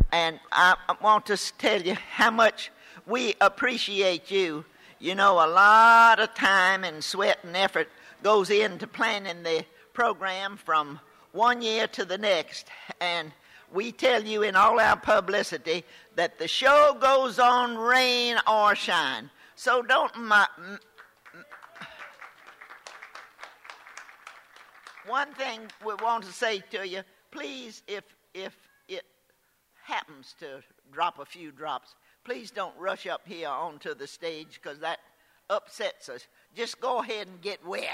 And I want to tell you how much we appreciate you. You know, a lot of time and sweat and effort goes into planning the program from one year to the next. And we tell you in all our publicity that the show goes on rain or shine. So don't... One thing we want to say to you, please, if it happens to drop a few drops, please don't rush up here onto the stage because that upsets us. Just go ahead and get wet.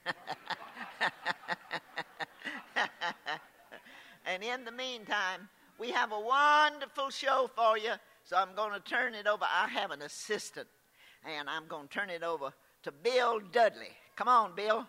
And in the meantime, we have a wonderful show for you, so I'm going to turn it over. I have an assistant, and I'm going to turn it over to Bill Dudley. Come on, Bill.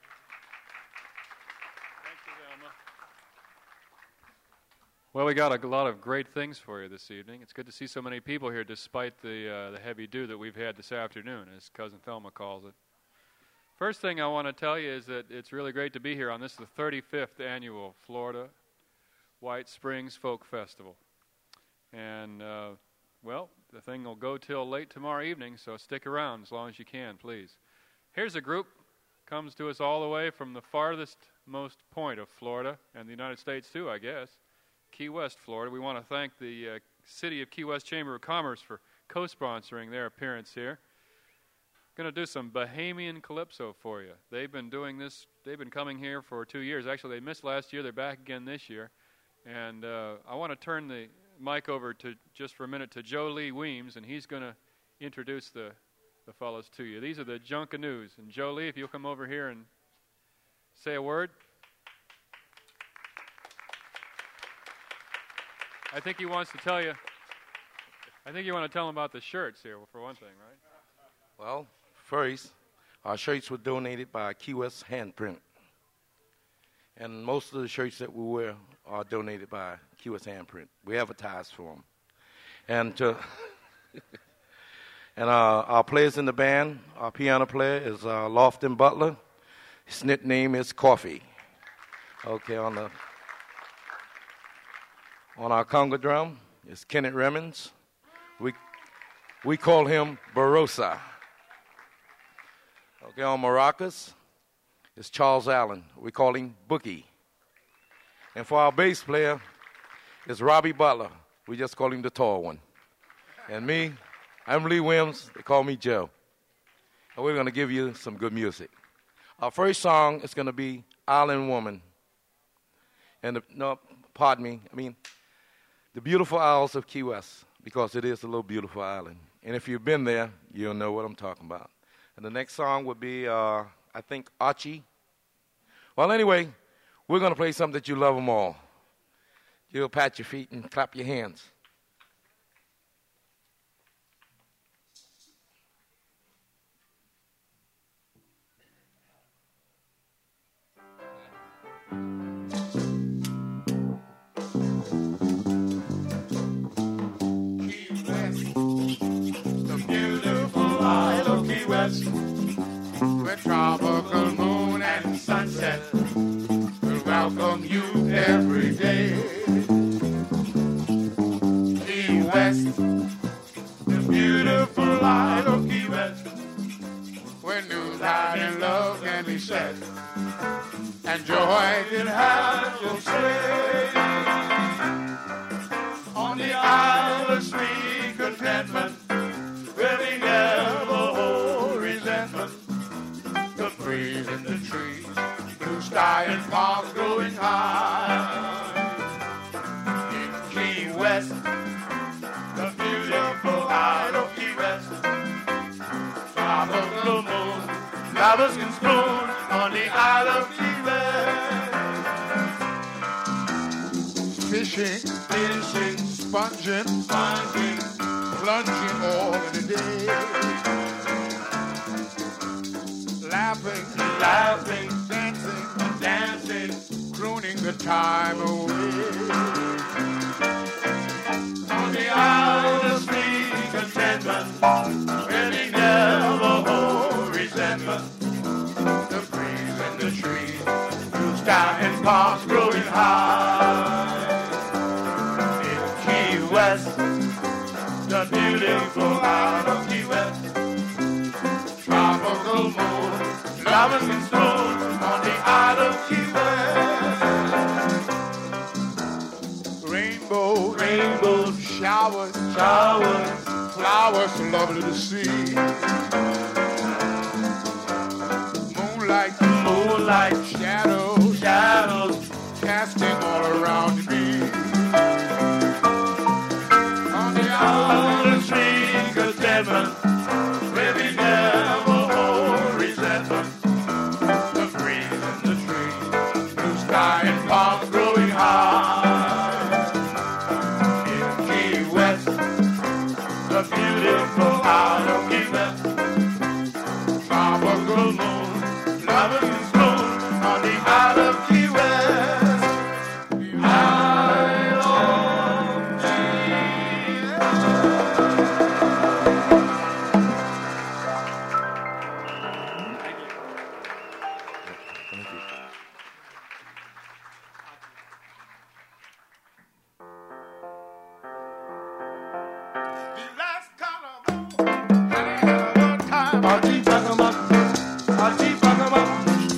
Well, we got a lot of great things for you this evening. It's good to see so many people here despite the heavy dew that we've had this afternoon, as Cousin Thelma calls it. First thing I want to tell you is that it's really great to be here on this, the 35th annual Florida White Springs Folk Festival. And, well, the thing will go till late tomorrow evening, so stick around as long as you can, please. Here's a group, comes to us all the way from the farthest most point of Florida, and the United States too, I guess. Key West, Florida. We want to thank the City of Key West Chamber of Commerce for co-sponsoring their appearance here. Going to do some Bahamian Calypso for you. They've been doing this, they've been coming here for 2 years. Actually, they missed last year, they're back again this year. And I want to turn the mic over to, just for a minute, to Joe Lee Weems, and he's going to introduce the fellows to you. These are the Junkanoos. And Joe Lee, if you'll come over here and say a word. I think he wants to tell you, I think you want to tell him about the shirts here, for one thing, right? Well, first, our shirts were donated by Key West Handprint. And most of the shirts that we wear are donated by Key West Handprint. We advertise for them. And our players in the band, our piano player is Lofton Butler. His nickname is Coffee. Okay, on our conga drum is Kenneth Remmons. We call him Barossa. Okay, on maracas is Charles Allen. We call him Bookie. And for our bass player is Robbie Butler. We just call him the tall one. And me, I'm Lee Williams. They call me Joe. And we're going to give you some good music. Our first song is going to be Island Woman. And the beautiful Isles of Key West, because it is a little beautiful island. And if you've been there, you'll know what I'm talking about. And the next song would be, I think, Archie. Well, anyway, we're going to play something that you love them all. You'll pat your feet and clap your hands. With tropical moon and sunset, we'll welcome you every day. Key West, the beautiful isle of Key West, where news, light, and love can be said, and joy can have your sway. On the isle of sweet contentment, where we never hold resentment. The breeze in the trees, blue sky and palms growing high. In Key West, the beautiful isle of Key West, top of the moon, lovers can spoon on the isle of Key West. Fishing, sponging, plunging all in the day. Laughing, dancing, crooning the time away. On the isle of sweet contentment, where we never hold resentment. The breeze in the trees, blue sky and palms growing high. In Key West, the beautiful Isle of Key West. Tropical moon, lovers and strolls on the Isle of Key West. Rainbows, Rainbows, showers, showers, flowers so lovely to see. Moonlight, moonlight, shadows, shadows, casting all around me. On the on island, the street, contentment, where we never hold resentment. The breeze in the trees, blue sky and palms growing high. In Key West, the beautiful Isle of Key West. Tropical moon, lovers and strolls on the Isle of Key West. Isle of the last carnival, had a hell of a time. Archie Buckamuck, Archie Buckamuck,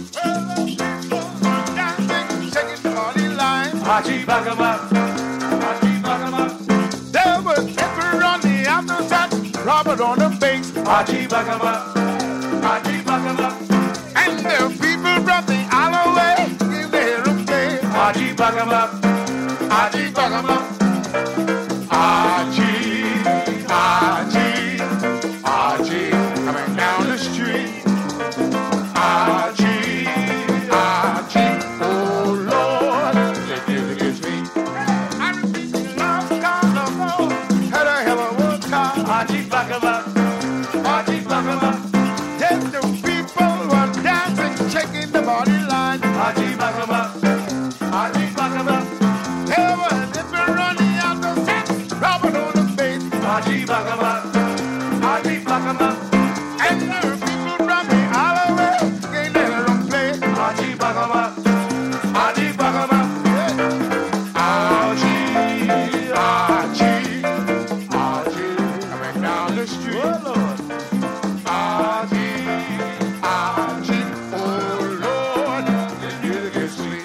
Dancing, shaking the body line. Archie Buckamuck, Archie Buckamuck, There was Edward on the outside, Robert on the bass, Archie Buckamuck, Archie Buckamuck, and the people from the alleyway gave their okay. Archie Buckamuck, Archie Buckamuck, Archie, Archie, Archie, coming down the street. Archie, Archie, oh Lord, that music is me. I repeat, the last carnival had a hell of a time. Archie Buckamuck, Archie Buckamuck, Then the people were dancing, shaking the body line. Archie Buckamuck, Archie Buckamuck, There was Edward running out the set, Robert on the bass, Archie Buckamuck, Archie Buckamuck, and the people from the alleyway gave their own play. Archie Buckamuck, Archie Buckamuck, Archie, Archie, Archie, coming down the street. oh Lord, Archie, Archie, oh Lord, the music is sweet.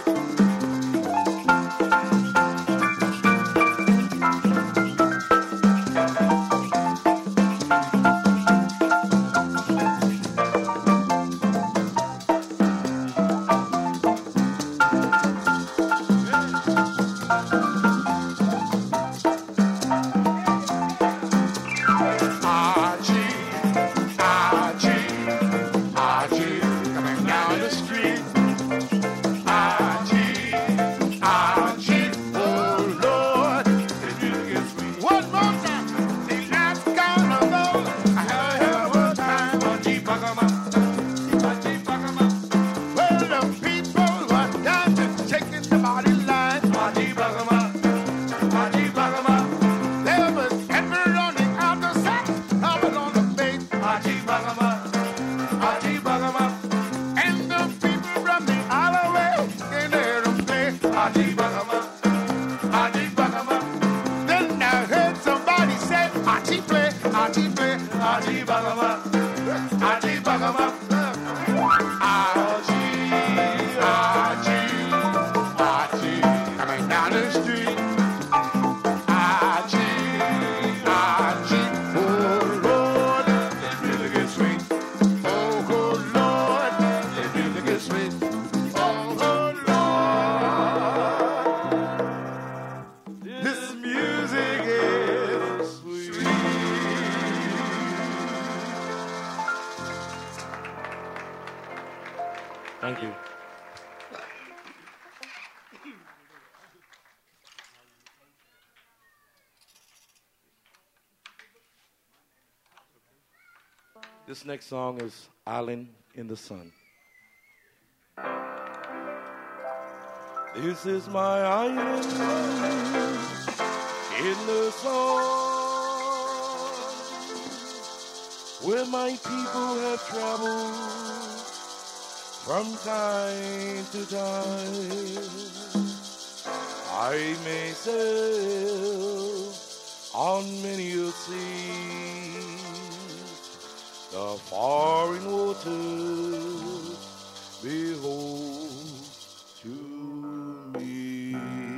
Archie, Archie, Archie, coming down the street. Archie, Archie, oh Lord, the music is sweet. One more time, the last carnival, I had a hell of a time. Archie Buckamuck, Archie Buckamuck, Well, the people were dancing, shaking the body line. Archie Buckamuck, Archie Buckamuck, There was Edward on the outer side, Robert on the bass, Archie Buckamuck, Archie Buckamuck, and the people from the alleyway gave their own play. Archie Buckamuck, Archie Buckamuck, Then I heard somebody say, Archie play, Archie play, Archie Buckamuck, Archie Buckamuck, Archie, Archie, Archie, coming down the street. Archie, Archie, oh Lord, the music is sweet. Oh Lord, the music is sweet. Oh Lord, this music is sweet. Thank you. This next song is Island in the Sun. This is my island in the sun, where my people have traveled from time to time. I may sail on many a sea, the foreign waters behold to me.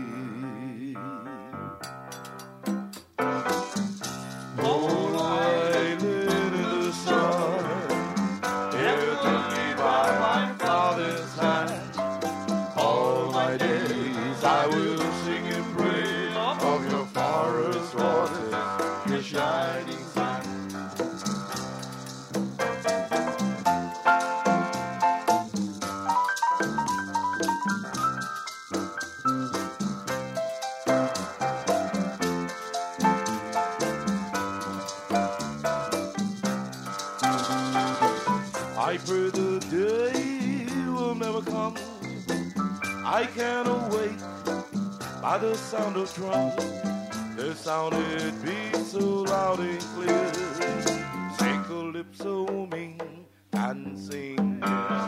Oh, I live in the sun, held to me by my Father's hand. All my days I will sing and praise of your forest waters, your shining sun. I pray the day will never come. I can't awake by the sound of drums. The sound it beats so loud and clear. Sing calypso, ming and sing.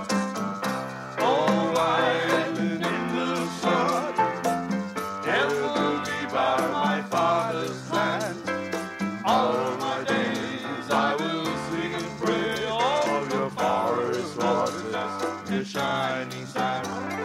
Oh, I live in the sun, held to me by my Father's hand. All my days I will sing and pray of your forest waters, your shining sun.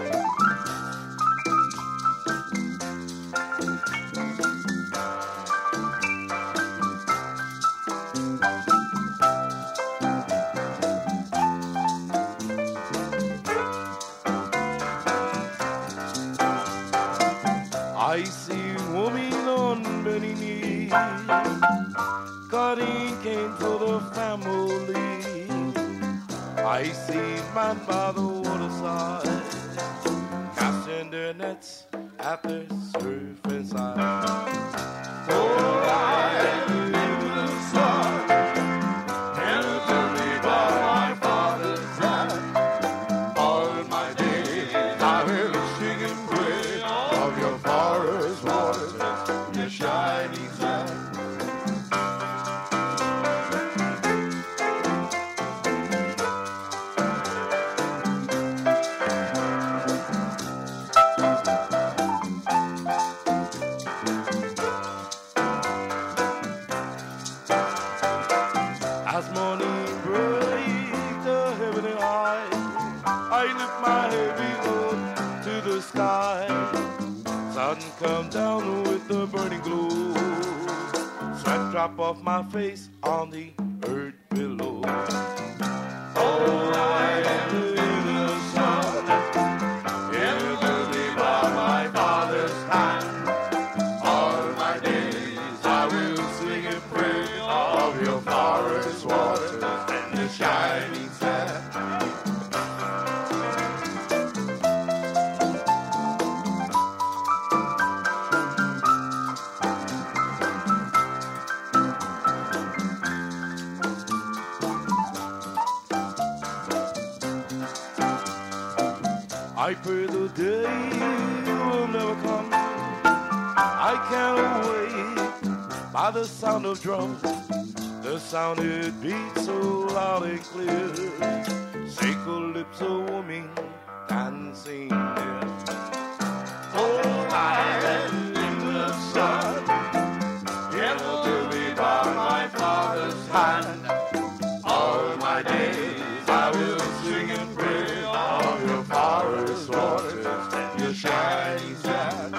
I see women on many knees, cutting cane for the family. I see man by the waterside, casting their nets at the surface side. Oh, I live in the sun, held to me by my Father's hand. All my days I will sing and pray of your forest waters, your shining sun. As morning breaks the heavenly eye, I lift my heavy load to the sky. Sun come down with the burning glow, sweat drop off my face on the earth below. Oh, I live in the sun, held to me by my Father's hand. All my days I will sing and pray of your forest waters and the shining sand. I pray the day will never come. I can't wait by the sound of drums. The sound it beats so loud and clear. Say calypso, woman, dancing there. Oh, I am in the sun, held to me by my Father's hand. All my days I will sing and pray of your forest waters and your shining sand.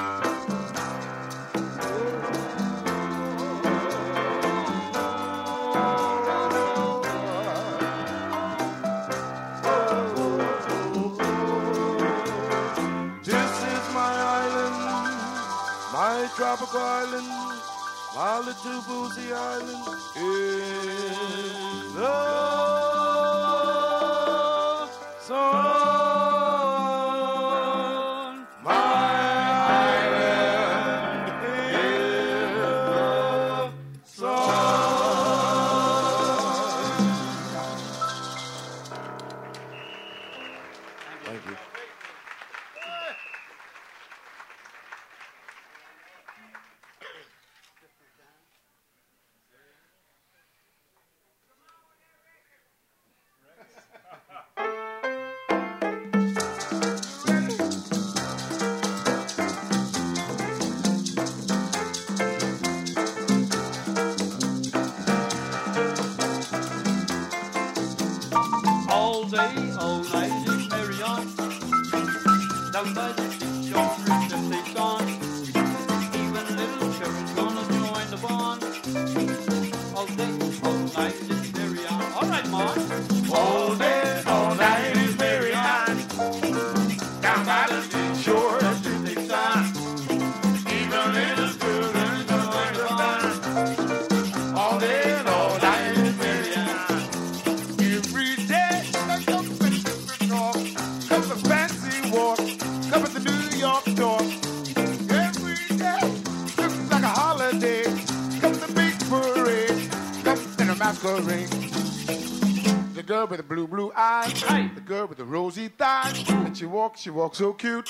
This is my island, my tropical island, my little boozy island in the sun. My island in the sun. Thank you. masquerade. The girl with the blue eyes, the girl with the rosy thighs, and she walks so cute.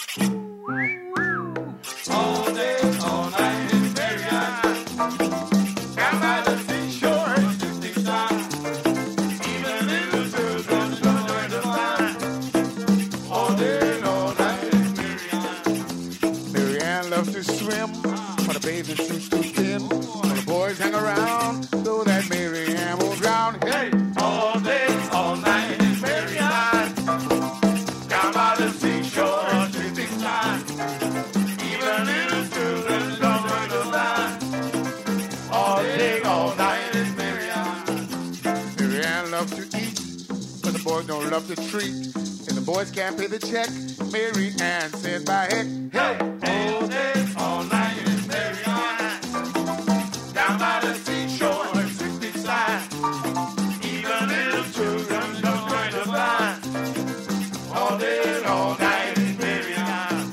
All day, all night in Marianne. Down by the seashore, it's 69. Even little children don't learn to fly. All day, all night in Marianne. Marianne loves to swim, but the bathing suit's too thin. When the boys hang around, so that Marianne will drown. Hey! All day, all night in Marianne. Down by the seashore, it's 69. Even little children don't learn to fly. All day, all night in Marianne. Marianne loves to eat, but the boys don't love to treat. And the boys can't pay the check. Marianne said by heck, Hey, all day, all night in Marianne. Down by the seashore, it's 69. Even little children don't learn to fly. All day, all night in Marianne.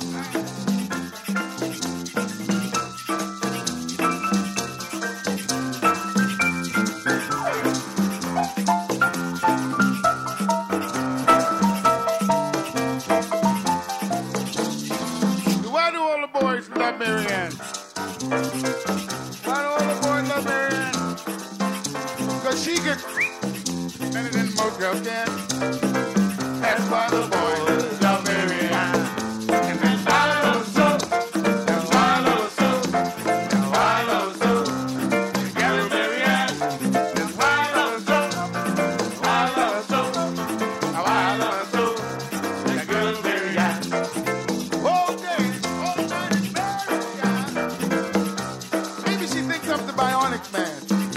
why do all the boys love Marianne? Why do all the boys love Marianne? Because she could better than most girls can. That's why the boys love Marianne. And that's why I love her so. That's why I love her so. That's why I love her so. Together, Marianne. That's why I love her so. That's why I love her so. That's why I love her so. Together, Marianne. All day, all night, Marianne. Maybe she thinks I'm the Bionic Man.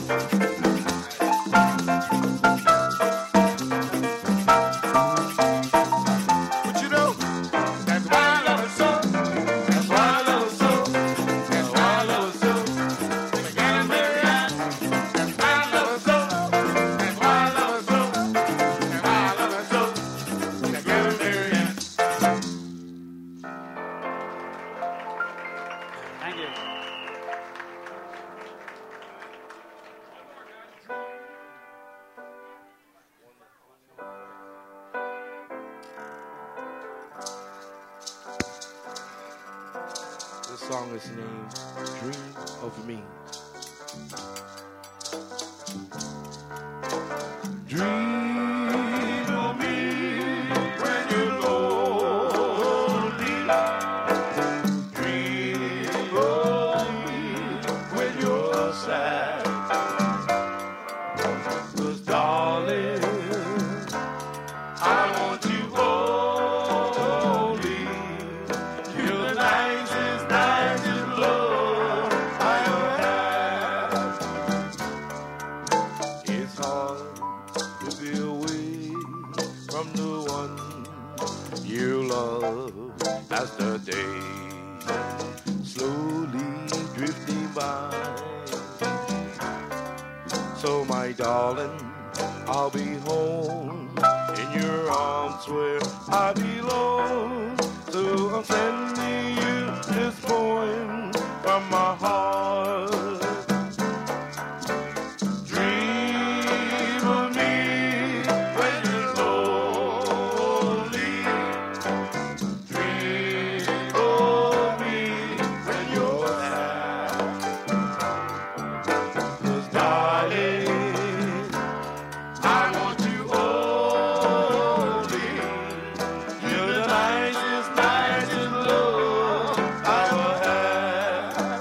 But you know, that's why I love her so. That's why I love her so. That's why I love her so. Together, Marianne. That's why I love her so. That's why I love her so. That's why I love her so. Together, Marianne. Thank you. This song is named Dream of Me. Dream of me when you're lonely. Dream of me when you're sad. 'Cause darling, I want you only. You're the nicest love I ever had. It's hard to be away from the one you love as the day slowly drifting by. So my darling, I'll be home in your arms where I belong. So I'm sending you this poem from my heart. Dream of me when you're lonely. Dream of me when you're sad. 'Cause darling, I want you only. You're the nicest love I ever had.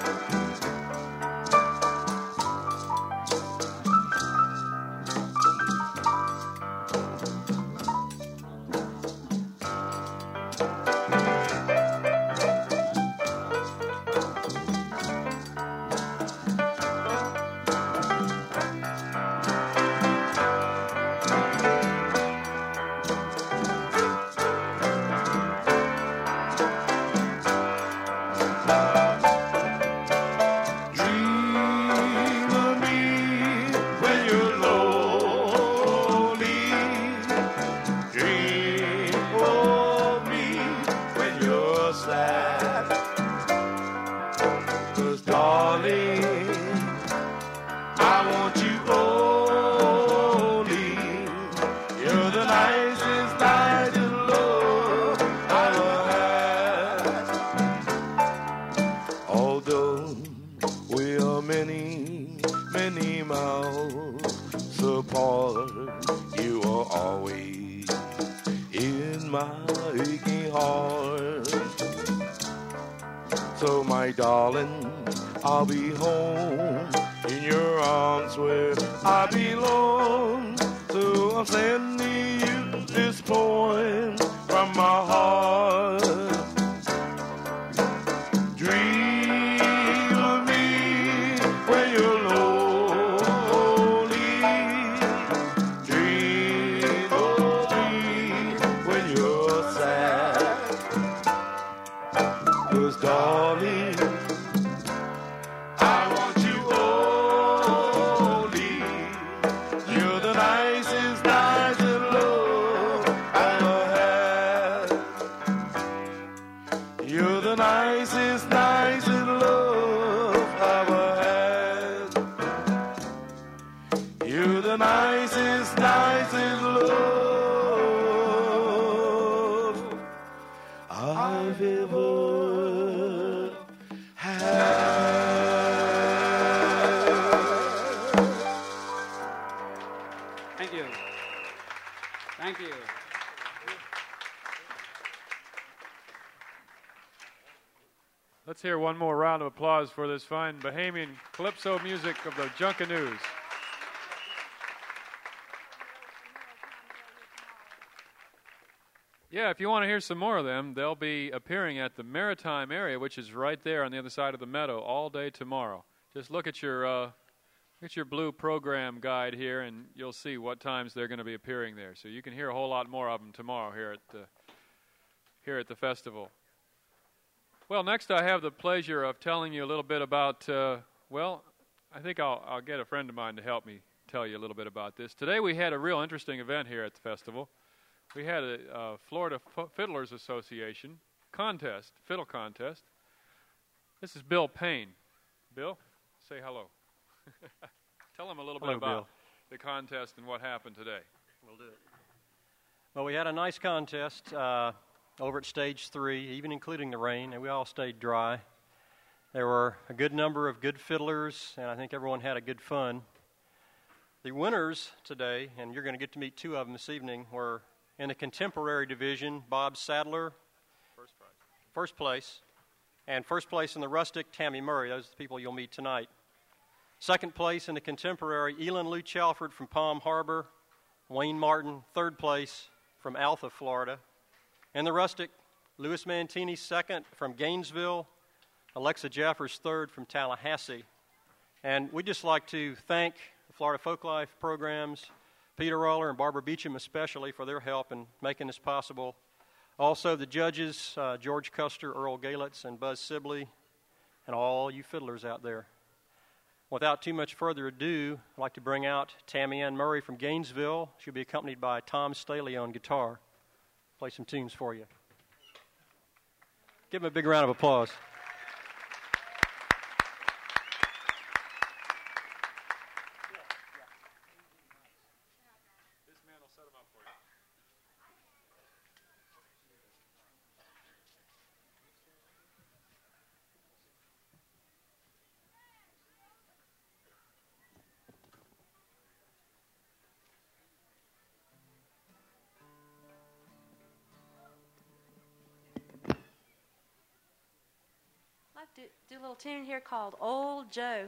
Dream of me when you're lonely. Dream of me when you're sad. 'Cause darling, I want you only. many, many miles apart. You are always in my aching heart. So my darling, I'll be home in your arms where I belong. So I'm sending you this poem from my heart. Dream of me when you're lonely. Dream of me when you're sad. 'Cause darling, I want you only. You're the nicest, nicest love I ever had. You're the nicest, nicest love I ever had. You're the nicest, nicest love I've ever had. Thank you. Thank you. Let's hear one more round of applause for this fine Bahamian calypso music of the Junkanoo. Yeah, if you want to hear some more of them, they'll be appearing at the Maritime area, which is right there on the other side of the meadow, all day tomorrow. Just look at your blue program guide here, and you'll see what times they're going to be appearing there. So you can hear a whole lot more of them tomorrow here at the festival. Well, next I have the pleasure of telling you a little bit about. I think I'll get a friend of mine to help me tell you a little bit about this. Today we had a real interesting event here at the festival. We had a Florida Fiddlers Association fiddle contest. This is Bill Payne. Bill, say hello. Tell them a little bit about the contest and what happened today. We'll do it. Well, we had a nice contest over at Stage 3, even including the rain, and we all stayed dry. There were a good number of good fiddlers, and I think everyone had a good fun. The winners today, and you're going to get to meet two of them this evening, were in the contemporary division, Bob Sadler, first place, and first place in the rustic, Tammy Murray. Those are the people you'll meet tonight. Second place in the contemporary, Elin Lou Chalford from Palm Harbor, Wayne Martin, third place from Alpha, Florida. And the rustic, Louis Mantini, second from Gainesville, Alexa Jeffers, third from Tallahassee. And we'd just like to thank the Florida Folklife programs, Peter Roller and Barbara Beecham especially, for their help in making this possible. Also the judges, George Custer, Earl Galitz, and Buzz Sibley, and all you fiddlers out there. Without too much further ado, I'd like to bring out Tammy Ann Murray from Gainesville. She'll be accompanied by Tom Staley on guitar. Play some tunes for you. Give them a big round of applause. Do a little tune here called Old Joe.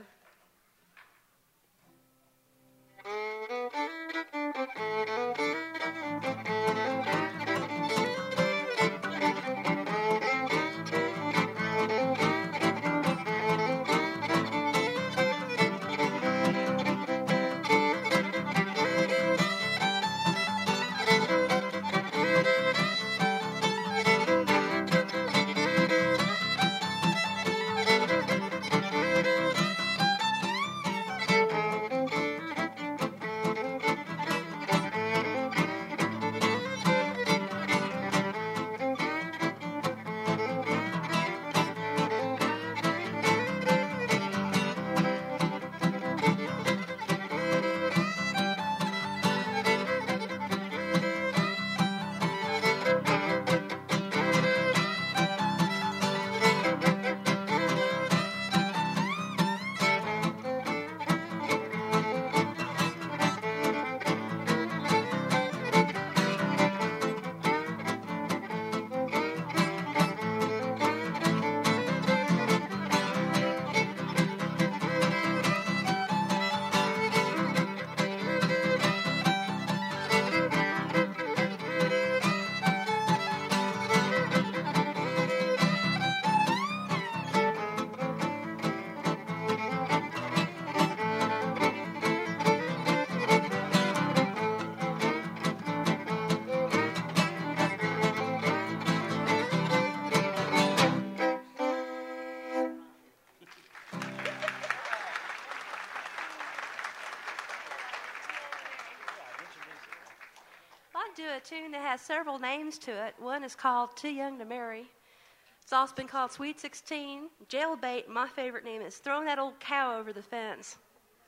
do a tune that has several names to it. One is called Too Young to Marry. It's also been called Sweet 16, Jailbait. My favorite name is Throwing That Old Cow Over the Fence.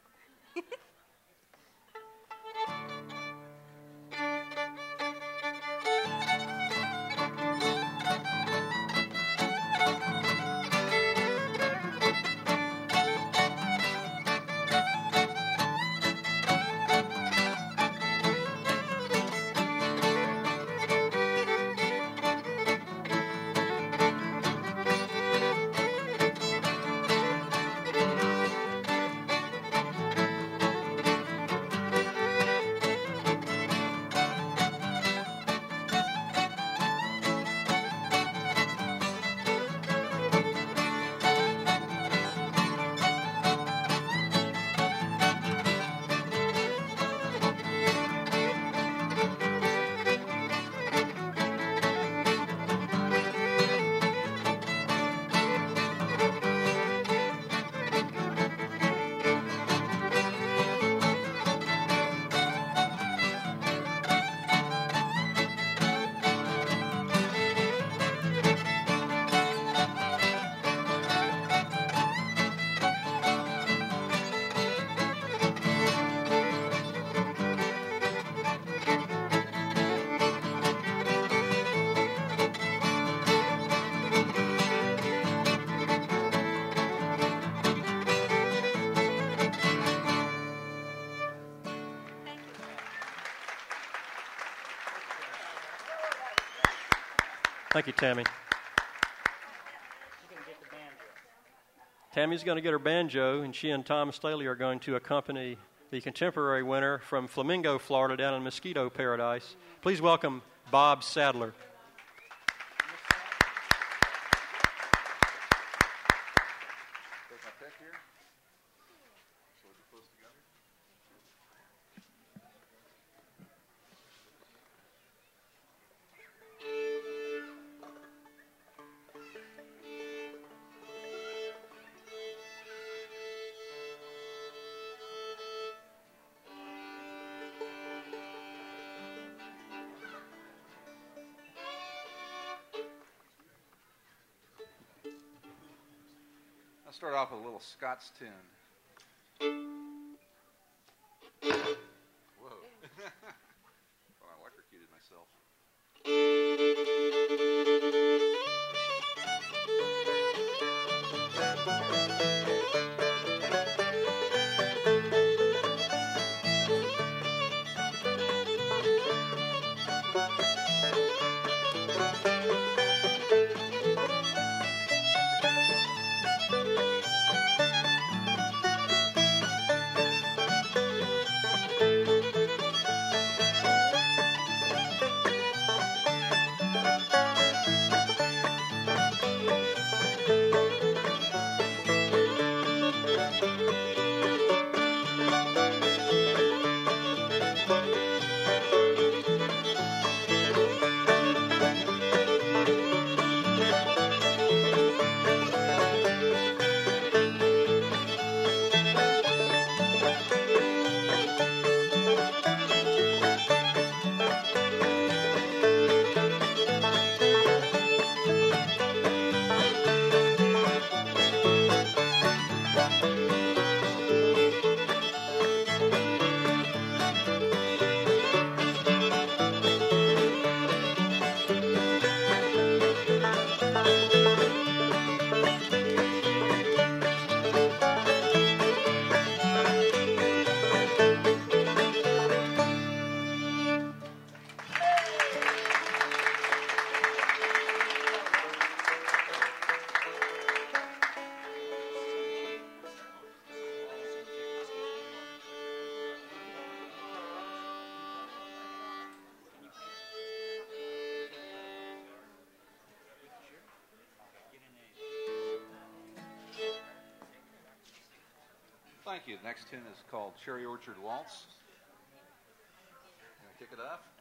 Thank you, Tammy. Tammy's going to get her banjo, and she and Tom Staley are going to accompany the contemporary winner from Flamingo, Florida, down in Mosquito Paradise. Please welcome Bob Sadler. I'll start off with a little Scots tune. Whoa. Thought I electrocuted myself. Thank you. The next tune is called Cherry Orchard Waltz. Kick it off.